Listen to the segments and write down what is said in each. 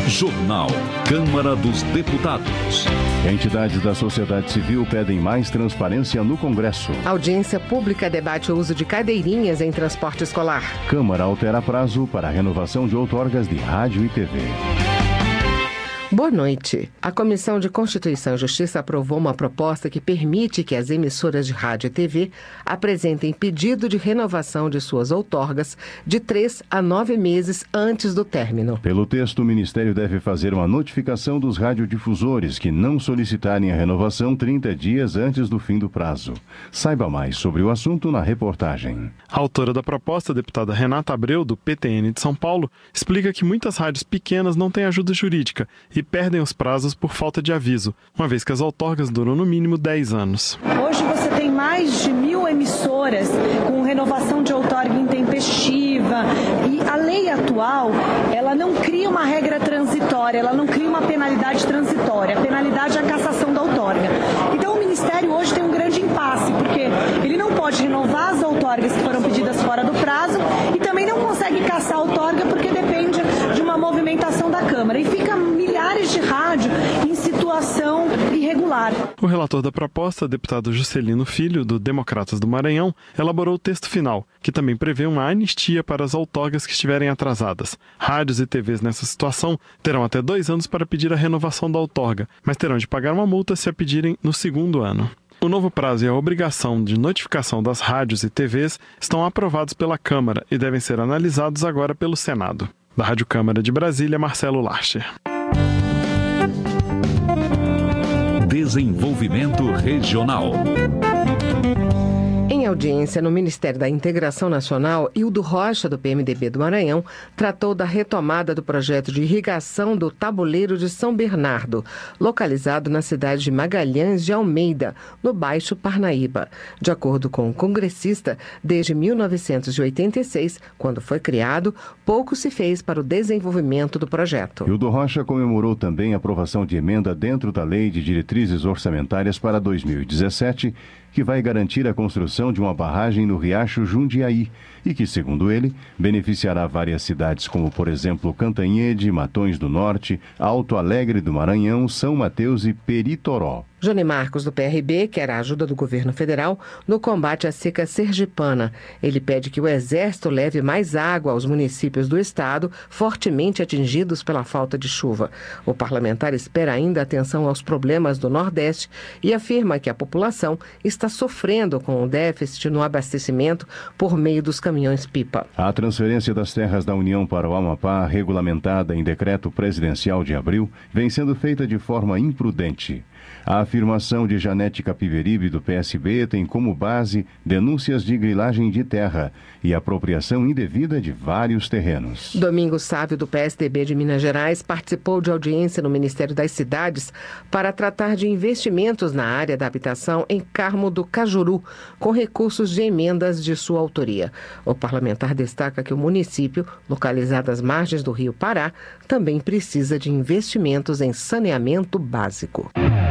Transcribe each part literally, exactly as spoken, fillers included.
Jornal Câmara dos Deputados. Entidades da sociedade civil pedem mais transparência no Congresso. Audiência pública debate o uso de cadeirinhas em transporte escolar. Câmara altera prazo para a renovação de outorgas de rádio e T V. Boa noite. A Comissão de Constituição e Justiça aprovou uma proposta que permite que as emissoras de rádio e T V apresentem pedido de renovação de suas outorgas de três a nove meses antes do término. Pelo texto, o Ministério deve fazer uma notificação dos radiodifusores que não solicitarem a renovação trinta dias antes do fim do prazo. Saiba mais sobre o assunto na reportagem. A autora da proposta, a deputada Renata Abreu, do P T N de São Paulo, explica que muitas rádios pequenas não têm ajuda jurídica e perdem os prazos por falta de aviso, uma vez que as outorgas duram no mínimo dez anos. Hoje você tem mais de mil emissoras com renovação de outorga intempestiva e a lei atual, ela não cria uma regra transitória, ela não cria uma penalidade transitória. A penalidade é a cassação da outorga. Então o Ministério hoje tem um grande impasse, porque ele não pode renovar as outorgas que foram pedidas fora do prazo e também não consegue cassar a outorga porque depende de uma movimentação da Câmara. E fica milhares de rádio em situação irregular. O relator da proposta, deputado Juscelino Filho, do Democratas do Maranhão, elaborou o texto final, que também prevê uma anistia para as outorgas que estiverem atrasadas. Rádios e T Vs nessa situação terão até dois anos para pedir a renovação da outorga, mas terão de pagar uma multa se a pedirem no segundo ano. O novo prazo e a obrigação de notificação das rádios e T Vs estão aprovados pela Câmara e devem ser analisados agora pelo Senado. Da Rádio Câmara de Brasília, Marcelo Larcher. Desenvolvimento Regional. Em audiência no Ministério da Integração Nacional, Hildo Rocha, do P M D B do Maranhão, tratou da retomada do projeto de irrigação do Tabuleiro de São Bernardo, localizado na cidade de Magalhães de Almeida, no Baixo Parnaíba. De acordo com o congressista, desde mil novecentos e oitenta e seis, quando foi criado, pouco se fez para o desenvolvimento do projeto. Hildo Rocha comemorou também a aprovação de emenda dentro da Lei de Diretrizes Orçamentárias para dois mil e dezessete, que vai garantir a construção de uma barragem no Riacho Jundiaí e que, segundo ele, beneficiará várias cidades como, por exemplo, Cantanhede, Matões do Norte, Alto Alegre do Maranhão, São Mateus e Peritoró. Johnny Marcos, do P R B, quer a ajuda do governo federal no combate à seca sergipana. Ele pede que o Exército leve mais água aos municípios do estado fortemente atingidos pela falta de chuva. O parlamentar espera ainda atenção aos problemas do Nordeste e afirma que a população está sofrendo com o déficit no abastecimento por meio dos caminhões-pipa. A transferência das terras da União para o Amapá, regulamentada em decreto presidencial de abril, vem sendo feita de forma imprudente. A afirmação de Janete Capiveribe, do P S B, tem como base denúncias de grilagem de terra e apropriação indevida de vários terrenos. Domingos Sávio, do P S D B de Minas Gerais, participou de audiência no Ministério das Cidades para tratar de investimentos na área da habitação em Carmo do Cajuru, com recursos de emendas de sua autoria. O parlamentar destaca que o município, localizado às margens do Rio Pará, também precisa de investimentos em saneamento básico.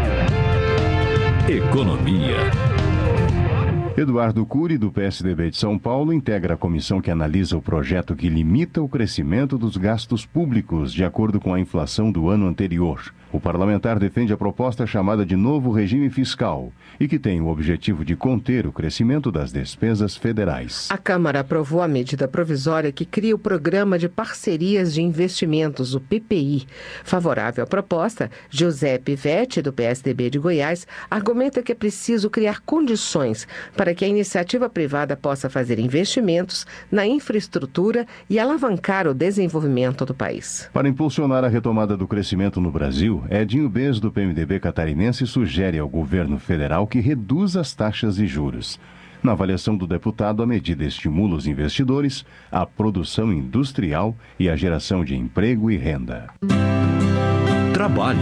Economia. Eduardo Cury, do P S D B de São Paulo, integra a comissão que analisa o projeto que limita o crescimento dos gastos públicos de acordo com a inflação do ano anterior. O parlamentar defende a proposta chamada de novo regime fiscal e que tem o objetivo de conter o crescimento das despesas federais. A Câmara aprovou a medida provisória que cria o Programa de Parcerias de Investimentos, o P P I. Favorável à proposta, Giuseppe Vetti, do P S D B de Goiás, argumenta que é preciso criar condições para que a iniciativa privada possa fazer investimentos na infraestrutura e alavancar o desenvolvimento do país. Para impulsionar a retomada do crescimento no Brasil, Edinho Bez, do P M D B catarinense, sugere ao governo federal que reduza as taxas de juros. Na avaliação do deputado, a medida estimula os investidores, a produção industrial e a geração de emprego e renda. Trabalho.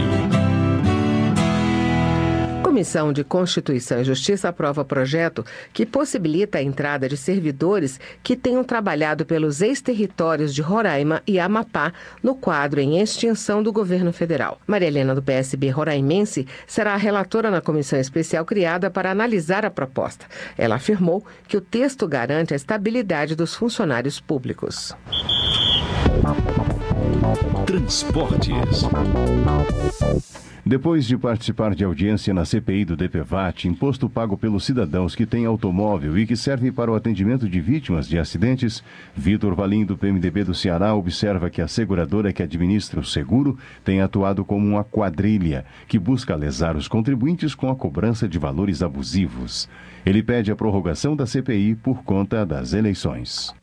A Comissão de Constituição e Justiça aprova projeto que possibilita a entrada de servidores que tenham trabalhado pelos ex-territórios de Roraima e Amapá no quadro em extinção do governo federal. Maria Helena, do P S B roraimense, será a relatora na comissão especial criada para analisar a proposta. Ela afirmou que o texto garante a estabilidade dos funcionários públicos. Transportes. Depois de participar de audiência na C P I do D P V A T, imposto pago pelos cidadãos que têm automóvel e que serve para o atendimento de vítimas de acidentes, Vitor Valim, do P M D B do Ceará, observa que a seguradora que administra o seguro tem atuado como uma quadrilha que busca lesar os contribuintes com a cobrança de valores abusivos. Ele pede a prorrogação da C P I por conta das eleições.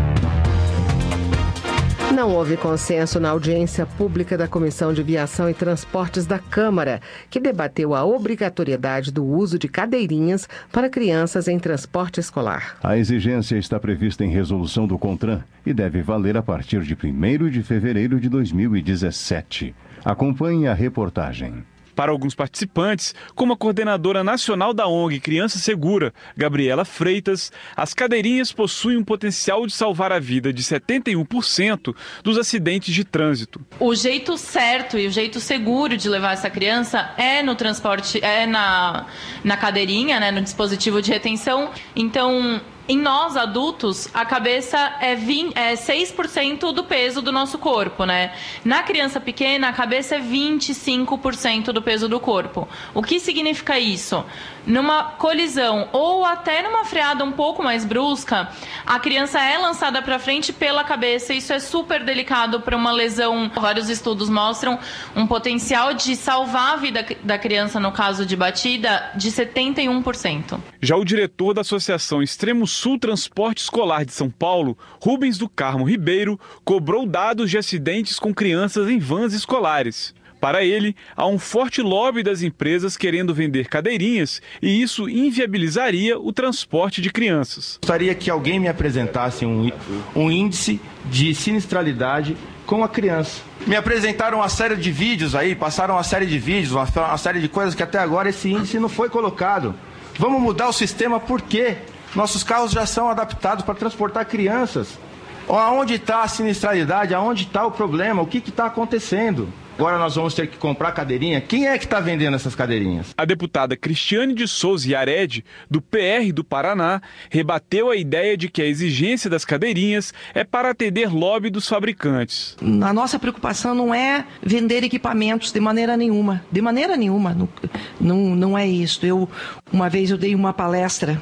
Não houve consenso na audiência pública da Comissão de Viação e Transportes da Câmara, que debateu a obrigatoriedade do uso de cadeirinhas para crianças em transporte escolar. A exigência está prevista em resolução do CONTRAN e deve valer a partir de primeiro de fevereiro de dois mil e dezessete. Acompanhe a reportagem. Para alguns participantes, como a coordenadora nacional da O N G Criança Segura, Gabriela Freitas, as cadeirinhas possuem um potencial de salvar a vida de setenta e um por cento dos acidentes de trânsito. O jeito certo e o jeito seguro de levar essa criança é no transporte, é na, na cadeirinha, né, no dispositivo de retenção. Então, em nós, adultos, a cabeça é, vinte, é seis por cento do peso do nosso corpo, né? Na criança pequena, a cabeça é vinte e cinco por cento do peso do corpo. O que significa isso? Numa colisão ou até numa freada um pouco mais brusca, a criança é lançada para frente pela cabeça. Isso é super delicado para uma lesão. Vários estudos mostram um potencial de salvar a vida da criança no caso de batida de setenta e um por cento. Já o diretor da Associação Extremo Sul Transporte Escolar de São Paulo, Rubens do Carmo Ribeiro, cobrou dados de acidentes com crianças em vans escolares. Para ele, há um forte lobby das empresas querendo vender cadeirinhas e isso inviabilizaria o transporte de crianças. Gostaria que alguém me apresentasse um, um índice de sinistralidade com a criança. Me apresentaram uma série de vídeos aí, passaram uma série de vídeos, uma, uma série de coisas que até agora esse índice não foi colocado. Vamos mudar o sistema por quê? Nossos carros já são adaptados para transportar crianças. Aonde está a sinistralidade? Aonde está o problema? O que está acontecendo? Agora nós vamos ter que comprar cadeirinha. Quem é que está vendendo essas cadeirinhas? A deputada Cristiane de Souza Yared, do P R do Paraná, rebateu a ideia de que a exigência das cadeirinhas é para atender lobby dos fabricantes. A nossa preocupação não é vender equipamentos de maneira nenhuma. De maneira nenhuma. Não, não, não é isso. Eu, uma vez eu dei uma palestra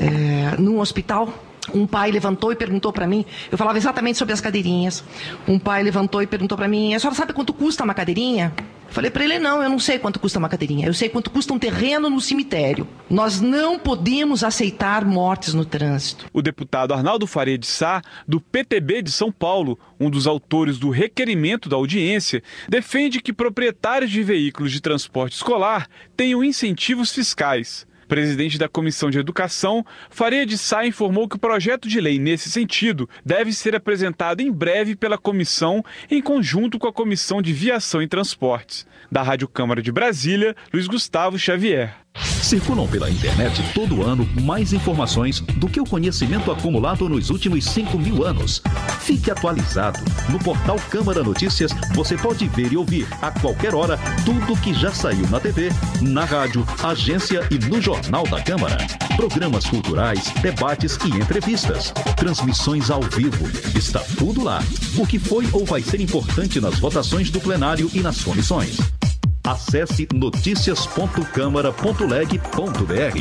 é, num hospital. Um pai levantou e perguntou para mim, eu falava exatamente sobre as cadeirinhas. Um pai levantou e perguntou para mim, a senhora sabe quanto custa uma cadeirinha? Eu falei para ele, não, eu não sei quanto custa uma cadeirinha. Eu sei quanto custa um terreno no cemitério. Nós não podemos aceitar mortes no trânsito. O deputado Arnaldo Faria de Sá, do P T B de São Paulo, um dos autores do requerimento da audiência, defende que proprietários de veículos de transporte escolar tenham incentivos fiscais. Presidente da Comissão de Educação, Faria de Sá informou que o projeto de lei nesse sentido deve ser apresentado em breve pela comissão, em conjunto com a Comissão de Viação e Transportes. Da Rádio Câmara de Brasília, Luiz Gustavo Xavier. Circulam pela internet todo ano mais informações do que o conhecimento acumulado nos últimos cinco mil anos. Fique atualizado. No portal Câmara Notícias, você pode ver e ouvir a qualquer hora tudo que já saiu na T V, na rádio, agência e no Jornal da Câmara. Programas culturais, debates e entrevistas. Transmissões ao vivo. Está tudo lá. O que foi ou vai ser importante nas votações do plenário e nas comissões. Acesse noticias ponto câmara ponto leg ponto br.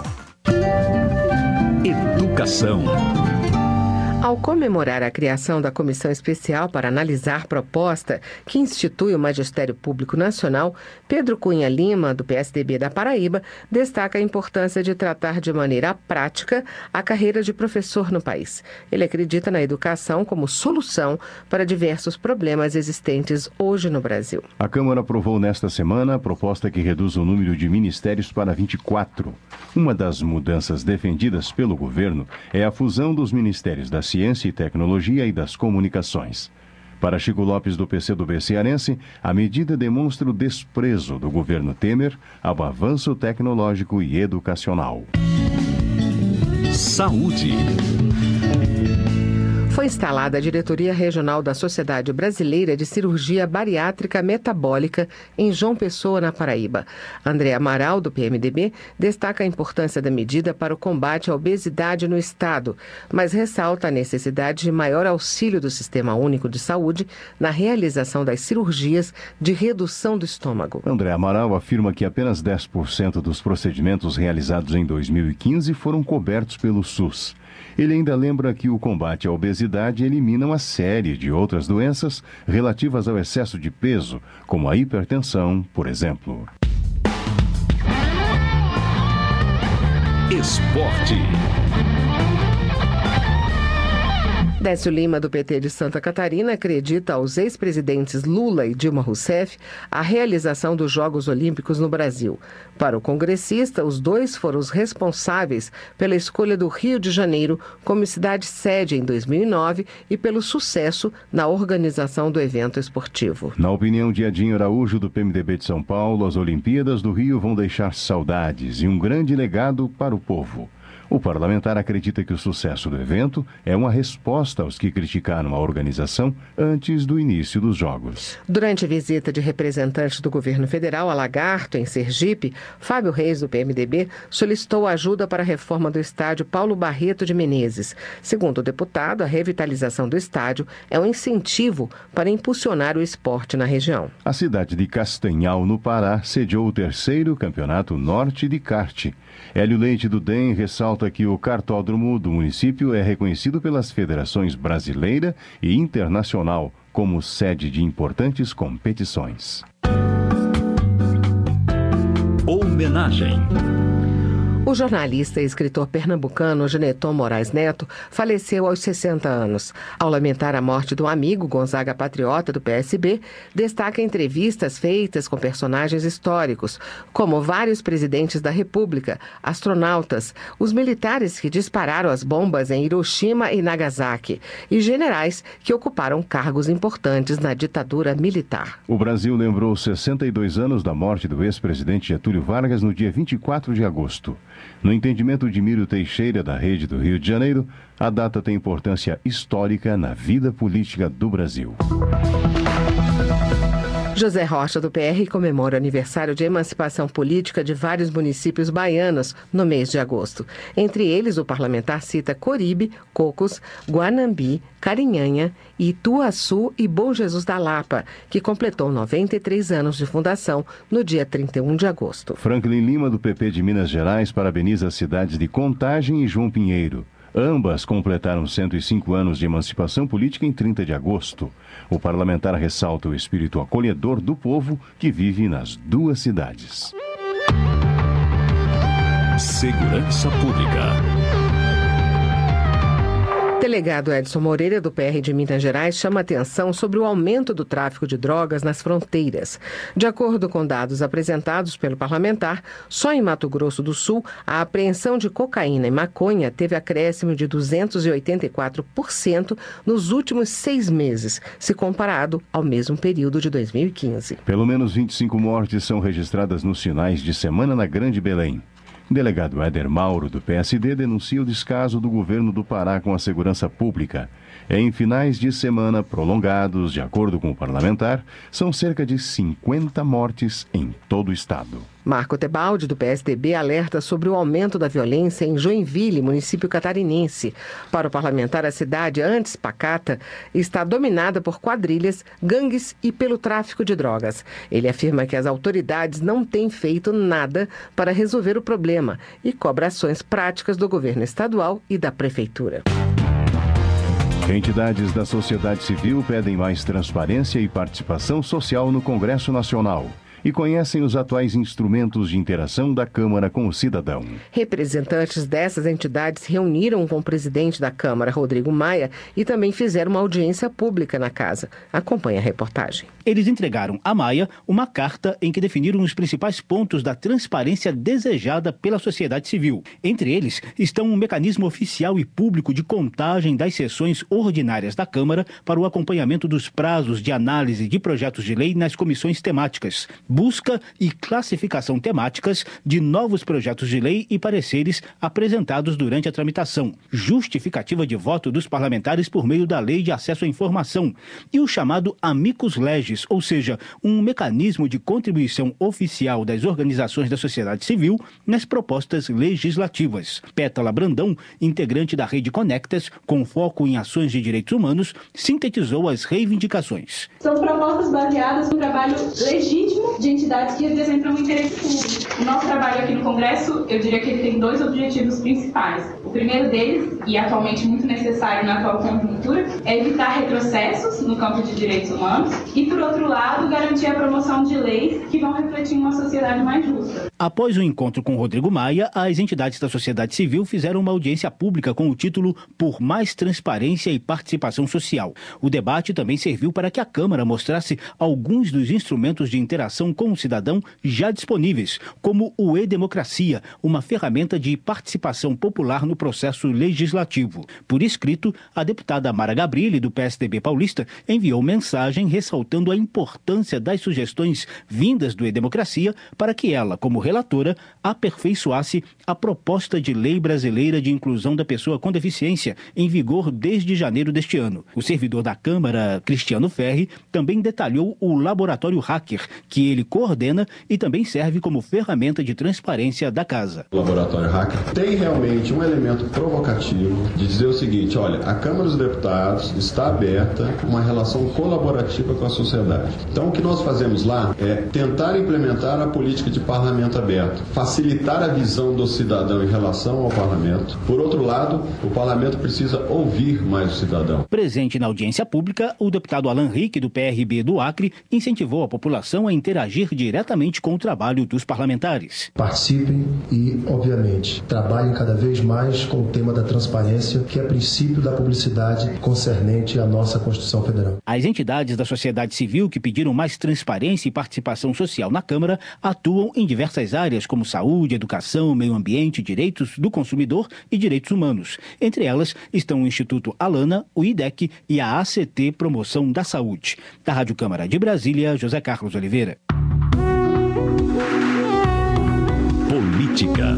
Educação. Ao comemorar a criação da Comissão Especial para analisar proposta que institui o Magistério Público Nacional, Pedro Cunha Lima, do P S D B da Paraíba, destaca a importância de tratar de maneira prática a carreira de professor no país. Ele acredita na educação como solução para diversos problemas existentes hoje no Brasil. A Câmara aprovou nesta semana a proposta que reduz o número de ministérios para vinte e quatro. Uma das mudanças defendidas pelo governo é a fusão dos ministérios da Ciência e Tecnologia e das Comunicações. Para Chico Lopes, do P C do B cearense, a medida demonstra o desprezo do governo Temer ao avanço tecnológico e educacional. Saúde. Foi instalada a Diretoria Regional da Sociedade Brasileira de Cirurgia Bariátrica Metabólica em João Pessoa, na Paraíba. André Amaral, do P M D B, destaca a importância da medida para o combate à obesidade no Estado, mas ressalta a necessidade de maior auxílio do Sistema Único de Saúde na realização das cirurgias de redução do estômago. André Amaral afirma que apenas dez por cento dos procedimentos realizados em dois mil e quinze foram cobertos pelo SUS. Ele ainda lembra que o combate à obesidade elimina uma série de outras doenças relativas ao excesso de peso, como a hipertensão, por exemplo. Esporte. Décio Lima, do P T de Santa Catarina, acredita aos ex-presidentes Lula e Dilma Rousseff a realização dos Jogos Olímpicos no Brasil. Para o congressista, os dois foram os responsáveis pela escolha do Rio de Janeiro como cidade sede em dois mil e nove e pelo sucesso na organização do evento esportivo. Na opinião de Edinho Araújo, do P M D B de São Paulo, as Olimpíadas do Rio vão deixar saudades e um grande legado para o povo. O parlamentar acredita que o sucesso do evento é uma resposta aos que criticaram a organização antes do início dos Jogos. Durante a visita de representantes do governo federal a Lagarto, em Sergipe, Fábio Reis, do P M D B, solicitou ajuda para a reforma do estádio Paulo Barreto de Menezes. Segundo o deputado, a revitalização do estádio é um incentivo para impulsionar o esporte na região. A cidade de Castanhal, no Pará, sediou o terceiro Campeonato Norte de Kart. Hélio Leite, do D E M, ressalta que o kartódromo do município é reconhecido pelas federações brasileira e internacional como sede de importantes competições. Homenagem. O jornalista e escritor pernambucano Geneton Moraes Neto faleceu aos sessenta anos. Ao lamentar a morte do amigo Gonzaga Patriota, do P S B, destaca entrevistas feitas com personagens históricos, como vários presidentes da República, astronautas, os militares que dispararam as bombas em Hiroshima e Nagasaki e generais que ocuparam cargos importantes na ditadura militar. O Brasil lembrou sessenta e dois anos da morte do ex-presidente Getúlio Vargas no dia vinte e quatro de agosto. No entendimento de Miro Teixeira, da Rede do Rio de Janeiro, a data tem importância histórica na vida política do Brasil. José Rocha, do P R, comemora o aniversário de emancipação política de vários municípios baianos no mês de agosto. Entre eles, o parlamentar cita Coribe, Cocos, Guanambi, Carinhanha, Ituaçu e Bom Jesus da Lapa, que completou noventa e três anos de fundação no dia trinta e um de agosto. Franklin Lima, do P P de Minas Gerais, parabeniza as cidades de Contagem e João Pinheiro. Ambas completaram cento e cinco anos de emancipação política em trinta de agosto. O parlamentar ressalta o espírito acolhedor do povo que vive nas duas cidades. Segurança Pública. Delegado Edson Moreira, do P R de Minas Gerais, chama atenção sobre o aumento do tráfico de drogas nas fronteiras. De acordo com dados apresentados pelo parlamentar, só em Mato Grosso do Sul, a apreensão de cocaína e maconha teve acréscimo de duzentos e oitenta e quatro por cento nos últimos seis meses, se comparado ao mesmo período de dois mil e quinze. Pelo menos vinte e cinco mortes são registradas nos finais de semana na Grande Belém. O delegado Éder Mauro, do P S D, denuncia o descaso do governo do Pará com a segurança pública. Em finais de semana prolongados, de acordo com o parlamentar, são cerca de cinquenta mortes em todo o estado. Marco Tebaldi, do P S D B, alerta sobre o aumento da violência em Joinville, município catarinense. Para o parlamentar, a cidade, antes pacata, está dominada por quadrilhas, gangues e pelo tráfico de drogas. Ele afirma que as autoridades não têm feito nada para resolver o problema e cobra ações práticas do governo estadual e da prefeitura. Entidades da sociedade civil pedem mais transparência e participação social no Congresso Nacional e conhecem os atuais instrumentos de interação da Câmara com o cidadão. Representantes dessas entidades se reuniram com o presidente da Câmara, Rodrigo Maia, e também fizeram uma audiência pública na casa. Acompanhe a reportagem. Eles entregaram a Maia uma carta em que definiram os principais pontos da transparência desejada pela sociedade civil. Entre eles estão um mecanismo oficial e público de contagem das sessões ordinárias da Câmara para o acompanhamento dos prazos de análise de projetos de lei nas comissões temáticas. busca e classificação temáticas de novos projetos de lei e pareceres apresentados durante a tramitação, justificativa de voto dos parlamentares por meio da Lei de Acesso à Informação e o chamado Amicus Legis, ou seja, um mecanismo de contribuição oficial das organizações da sociedade civil nas propostas legislativas. Pétala Brandão, integrante da Rede Conectas, com foco em ações de direitos humanos, sintetizou as reivindicações. São propostas baseadas no trabalho legítimo de entidades que representam o interesse público. O nosso trabalho aqui no Congresso, eu diria que ele tem dois objetivos principais. O primeiro deles, e atualmente muito necessário na atual conjuntura, é evitar retrocessos no campo de direitos humanos e, por outro lado, garantir a promoção de leis que vão refletir uma sociedade mais justa. Após o encontro com Rodrigo Maia, as entidades da sociedade civil fizeram uma audiência pública com o título Por Mais Transparência e Participação Social. O debate também serviu para que a Câmara mostrasse alguns dos instrumentos de interação com o cidadão já disponíveis, como o E-Democracia, uma ferramenta de participação popular no processo legislativo. Por escrito, a deputada Mara Gabrilli, do P S D B paulista, enviou mensagem ressaltando a importância das sugestões vindas do E-Democracia para que ela, como relatora, aperfeiçoasse a proposta de lei brasileira de inclusão da pessoa com deficiência, em vigor desde janeiro deste ano. O servidor da Câmara, Cristiano Ferri, também detalhou o laboratório Hacker, que ele coordena e também serve como ferramenta de transparência da casa. O laboratório Hacker tem realmente um elemento provocativo de dizer o seguinte: olha, a Câmara dos Deputados está aberta a uma relação colaborativa com a sociedade. Então, o que nós fazemos lá é tentar implementar a política de parlamento aberto, facilitar a visão do cidadão em relação ao parlamento. Por outro lado, o parlamento precisa ouvir mais o cidadão. Presente na audiência pública, o deputado Alan Rick, do P R B do Acre, incentivou a população a interagir diretamente com o trabalho dos parlamentares. Participem e, obviamente, trabalhem cada vez mais com o tema da transparência, que é princípio da publicidade concernente à nossa Constituição Federal. As entidades da sociedade civil que pediram mais transparência e participação social na Câmara atuam em diversas áreas como saúde, educação, meio ambiente, direitos do consumidor e direitos humanos. Entre elas estão o Instituto Alana, o I D E C e a A C T Promoção da Saúde. Da Rádio Câmara de Brasília, José Carlos Oliveira. Política.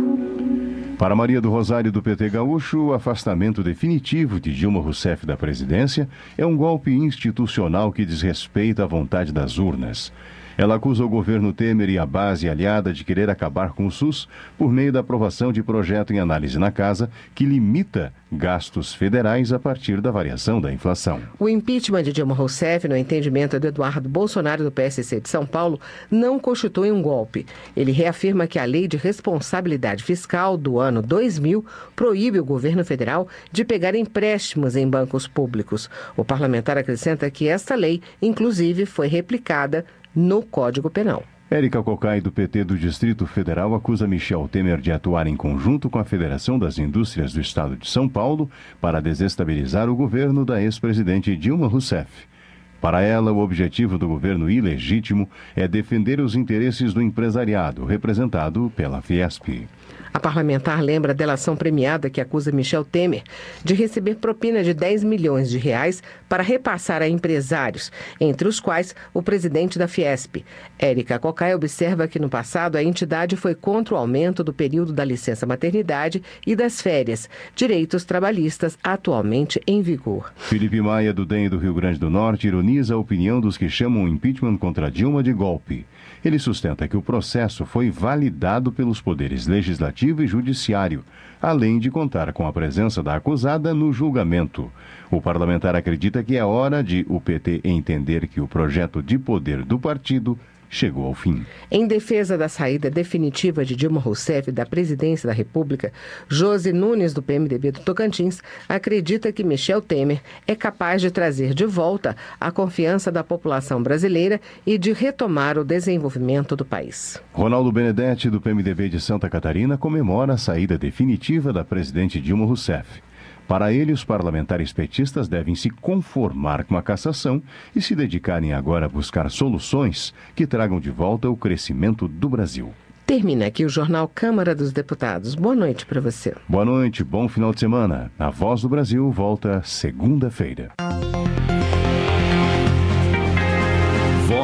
Para Maria do Rosário, do P T Gaúcho, o afastamento definitivo de Dilma Rousseff da presidência é um golpe institucional que desrespeita a vontade das urnas. Ela acusa o governo Temer e a base aliada de querer acabar com o SUS por meio da aprovação de projeto em análise na Casa que limita gastos federais a partir da variação da inflação. O impeachment de Dilma Rousseff, no entendimento de Eduardo Bolsonaro, do P S C de São Paulo, não constitui um golpe. Ele reafirma que a Lei de Responsabilidade Fiscal do ano dois mil proíbe o governo federal de pegar empréstimos em bancos públicos. O parlamentar acrescenta que esta lei, inclusive, foi replicada no Código Penal. Érica Cocai, do P T do Distrito Federal, acusa Michel Temer de atuar em conjunto com a Federação das Indústrias do Estado de São Paulo para desestabilizar o governo da ex-presidente Dilma Rousseff. Para ela, o objetivo do governo ilegítimo é defender os interesses do empresariado, representado pela Fiesp. A parlamentar lembra a delação premiada que acusa Michel Temer de receber propina de dez milhões de reais para repassar a empresários, entre os quais o presidente da Fiesp. Érica Cocai observa que no passado a entidade foi contra o aumento do período da licença maternidade e das férias, direitos trabalhistas atualmente em vigor. Felipe Maia, do D E M do Rio Grande do Norte, ironiza a opinião dos que chamam o impeachment contra Dilma de golpe. Ele sustenta que o processo foi validado pelos poderes legislativo e judiciário, além de contar com a presença da acusada no julgamento. O parlamentar acredita que é hora de o P T entender que o projeto de poder do partido chegou ao fim. Em defesa da saída definitiva de Dilma Rousseff da presidência da República, Josi Nunes, do P M D B do Tocantins, acredita que Michel Temer é capaz de trazer de volta a confiança da população brasileira e de retomar o desenvolvimento do país. Ronaldo Benedetti, do P M D B de Santa Catarina, comemora a saída definitiva da presidente Dilma Rousseff. Para ele, os parlamentares petistas devem se conformar com a cassação e se dedicarem agora a buscar soluções que tragam de volta o crescimento do Brasil. Termina aqui o Jornal Câmara dos Deputados. Boa noite para você. Boa noite, bom final de semana. A Voz do Brasil volta segunda-feira. Voz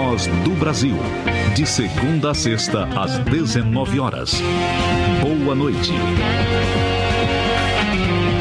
Voz do Brasil. De segunda a sexta, às dezenove horas. Boa noite.